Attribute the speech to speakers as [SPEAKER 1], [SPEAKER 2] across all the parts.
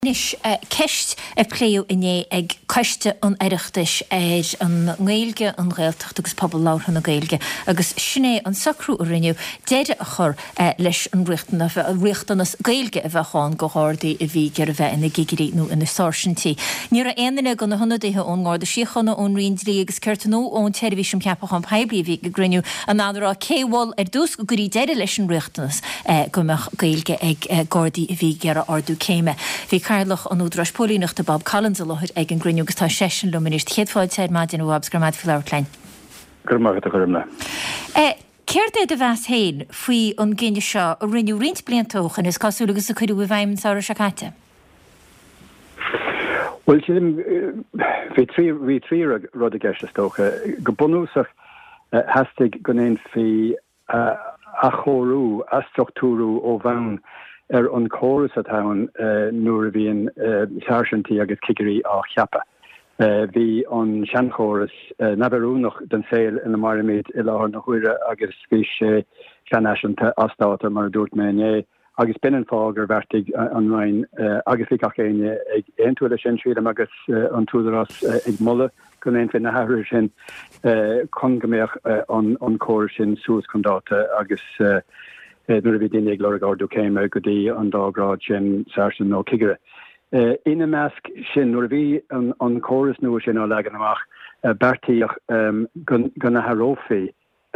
[SPEAKER 1] Nis ceist pléú iné ag coiste an aireachtais an ngéilge an réaltacht agus pobl láithan na gailge agus sinné an sacrú a rinneú déide a chur leis an riachtanas gailge a bheitcháin go hádaí a bhí gur a bheith ina gigirí nó ina sáirtí. Níor a aanaine gan na honnadathe ón gáda siochanna ón riondlí agus ceirtanó ón televísion ceapachan peblií bhí go grinneú a nádra céhil dús go gurí déide leis an riachtanas gomach gailge ag gádaí a bhí gur a ardú céime. Carlach an údras pólínacht a Bob Collins a lochid ag an grinneú agus tá sesin luminist chéadfáid said maidin ó absgramad fi leirlein.
[SPEAKER 2] Gurmagad a churmna.
[SPEAKER 1] Céir é de bheas héin faoi an gine seo a rinneú rint bliantóchan is cosúlagus a chuidú bhhaim saoir se caite?
[SPEAKER 2] Well, hí trí rud a gceiste tócha. Go bunúsach hastig go éon fi a chórú, a struchtúrú ó bhain an chorus a town nuair a bhíon searsantí agus cigirí á cheappa. Bhí an sean chorus nabarúnach den saoil ina marimid i láthar na huire agus bhí sé seanasanta astáta mar dúirt méné agus binnen fágur bhertig an rain agus bhí cachéine ag éontuile sin siadam agus an túdarás ag mulle gon éon fin na hathir sin chun gombeoch an chorus sin suas condáta agus nuair a bhí daine ag leirgardú céime go dtí an dágrád sin sarsan nó cigire. Ina measc sin nuair a bhí an chorus nua sin á legan amach beartaíoch go na harófaí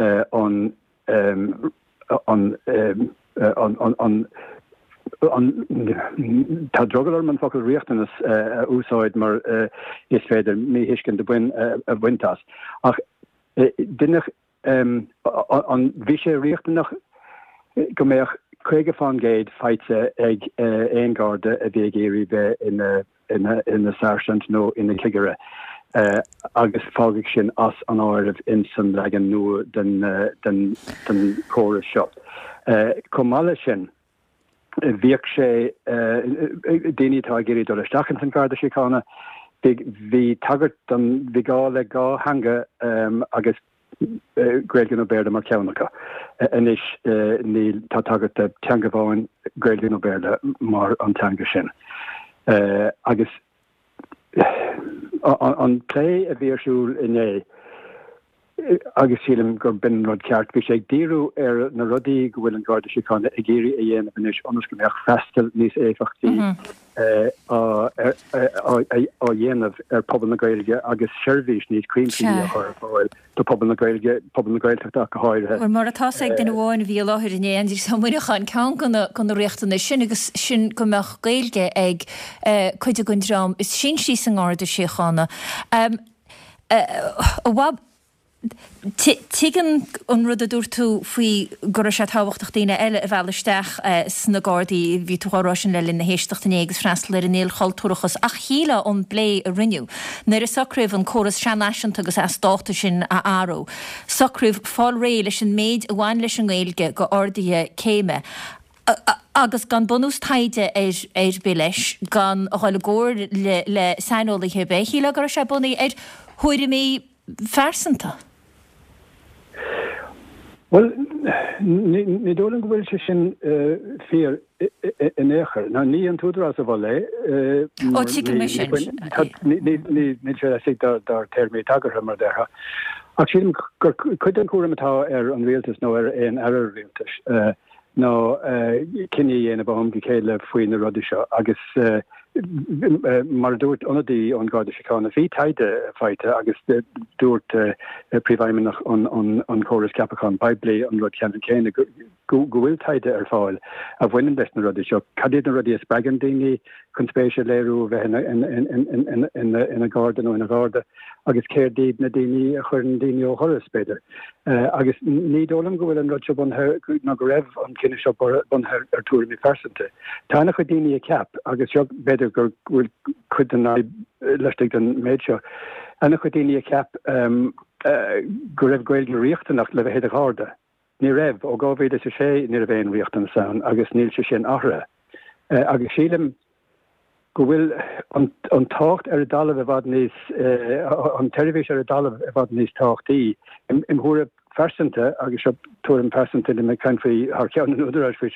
[SPEAKER 2] tá drogadar man focail riachtanas úsáid mar is féidir mí hiiscin de buin a bhaintas. Ach duineach an bhí sé riachtanach go méoch chuige fan géid feite ag éongarda a bhí géirí bheith ina sáirsant nó ina cigire agus fágaigh sin as an áirimh in san legan nua den chóras seo. Comáile sin bhíoh sé daoine tá géirí do leisteachchan san garda sicána bhí tagart an bhí gá le gá hanga agus Gréilgin ó Béarda mar ceannacha. Inis níl tá tagart de teanga bháin Gréilgin ó Béarda mar an teanga sin. Agus an lé a bhíorsúil inné agus sílim gur bin rud ceart bhí sé díú ar na rudaí go bhfuil an garda sicána a géirí a dhéanamh inis onas go mbeadh freistal níos éifachtaí á dhéanamh ar pobl na Gaeilge agus seirbhís níos cuimhí a chuir fáil do pobl na Gaeltachta go háirithe.
[SPEAKER 1] Mar atá ag den bháin a bhí láthir inné an muineáin ceann gan riachtainna sin agus sin gombeadh Gaeilge ag chuide gon drám is sin sí san gáda siochána. Tuigeann an rud a dúirt tú faoi gur sé táhachtach daoine eile a bheileisteach sna gádaí bhí túrásin le linn na héisteachtaí agus freistal ar an éal chailtúrachas ach chéile an blé a rinneú. Nuair a sacríomh an choras seannáisianta agus astáta sin a áró. Sacríomh fáil ré leis an méid a bhain leis an Gaeilge go ordaithe céime. Agus gan bonús taide ar bé leis gan a cháil góir le sainolaithe bé chéile gur sé bunaí ar thuirí mé fersanta.
[SPEAKER 2] Well, ní dólan go bhfuil sé sin fíor in éair. Ná ní an túdarás a bhil le.
[SPEAKER 1] Ó tíigil mé sin.
[SPEAKER 2] Ní sé sig dar termí tagartha mar deartha. Ach sílim gur chuid an cuaireamatá ar an rialtas nó ar éon air rialtas. Nó cinine dhéanamh amgi céile faoin na rudi seo agus mar dúirt onadaí an garda sicána bhí taide feite agus dúirt príomhhaimimeach an choras ceapachan bablií an rud cean céine go bhfuil taide ar fáil a bhainean leis na rudi seo. Cadéad na rudí is began daoine chun spéise léirú bheith ina garda nó ina garda agus céir díad na daoine a chuirn daoine ó choras beidir. Agus ní dólam go bhfuil an rud seo na go raibh an cinine seo bunthe ar túirí fersanta. Tána chu daoine a ceap agus seo beidir gur bhfuil chud an leistigh den méid seo. Anna chu daoine a ceap go raibh Gaeilge riachtanach le bheith a garda. Ní raibh ó gábhéad sa sé ní a bhéon riachtan san agus níl se sin áthra. Agus sílim go bhfuil an tácht ar a dalamh a bhd níos an televis ar a dalamh a bhd níos táchtaí im thuaire fersanta agus túm persanta me country har cean an údar fi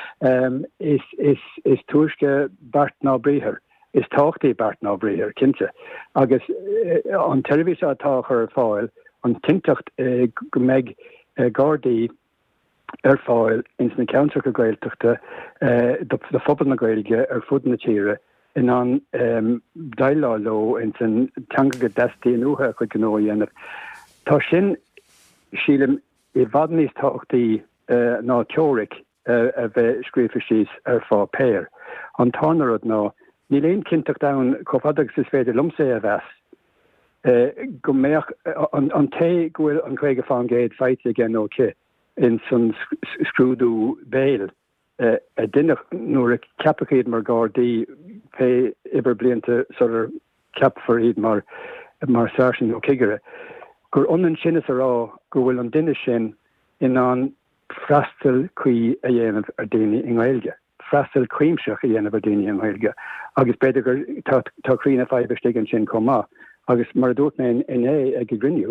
[SPEAKER 2] is túske Bart ná Bríhir. Is táchttaí Bart ná Bríhir cinnte. Agus an televis atá chu fáil an tintacht go méid Gardaí fáil ins na counter go gailteachta de fphobal na gailge fud na tíre in an dailá lo in san teanga go deistí an uha chu gó dhéanamh. Tá sin sílim I bhd níos táchtaí ná teoric a bheith scríofa síos fá péir. An tánarad ná ní léon cinteach da chofadag is féidir lumsa a bheits. Go méach an té gohfuil an chuige fáin géad feite gan ó ce in san scrúdú béil. A duine nuair a ceapachéad mar Gardaí pe ibar blianta sort ceap for iad mar sarsin ó cigire. Gur onan sin is ará go bhfuil an duine sin in an freastal cuí a dhéanamh ar daoine in Gaeilge. Freastal cuimseach a dhéanamh ar daoine in Gaeilge. Agus beidir gur tá crína fáibh an sin comá. Agus mar dúirt mé in ag grinniu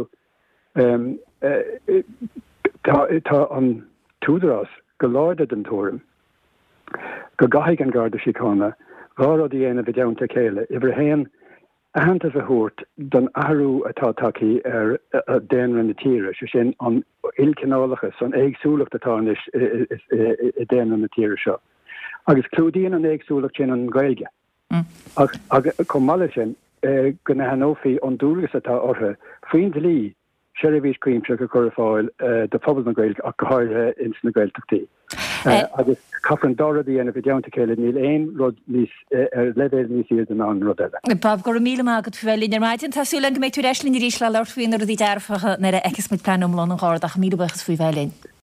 [SPEAKER 2] tá an túdarás go láide den túrim. Go gaigh an garda síána, rárá dhéanamh deanta céile, ibre héan a hananta a thuirt don ahrú atá takeí ar a déanran na tíre, se sin an ilcinálachas, an éagsúlacht atáis i déanran na tíre seo. Agus clúdaíon an éagsúlacht sin an Gaeilge. Chomh mala sin go na hanófií an dúlagus atá ortha, faoin de lí Sherrivís Creamse go chur fáil de phobal na Gaeilge ach go háirthe ins na Gaeltachtaí. Agus cafran dáradí ana bh deanta céile níl éon rud níos levéil níos iad an an rud eile.
[SPEAKER 1] Bob go míle agad bhfuil ar maidin tasúla go méid tú reislinn í rísle leirfuoin ar dí dearfacha na a eicas mit plan omlán an gáir ach míle bechas faoi bhelín.